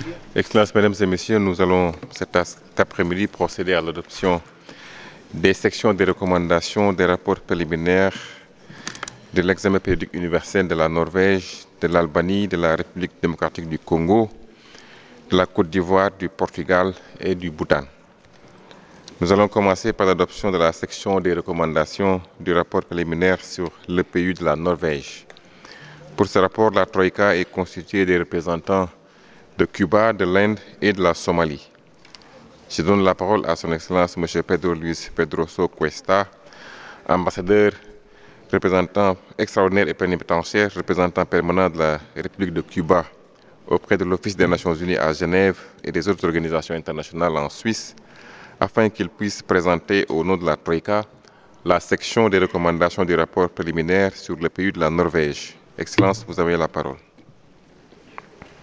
Excellences, Mesdames et Messieurs, nous allons cet après-midi procéder à l'adoption des sections des recommandations des rapports préliminaires de l'examen périodique universel de la Norvège, de l'Albanie, de la République démocratique du Congo, de la Côte d'Ivoire, du Portugal et du Bhoutan. Nous allons commencer par l'adoption de la section des recommandations du rapport préliminaire sur le pays de la Norvège. Pour ce rapport, la Troïka est constituée des représentants de Cuba, de l'Inde et de la Somalie. Je donne la parole à son Excellence M. Pedro Luis Pedroso Cuesta, ambassadeur, représentant extraordinaire et plénipotentiaire, représentant permanent de la République de Cuba auprès de l'Office des Nations Unies à Genève et des autres organisations internationales en Suisse, afin qu'il puisse présenter au nom de la Troïka la section des recommandations du rapport préliminaire sur le pays de la Norvège. Excellence, vous avez la parole.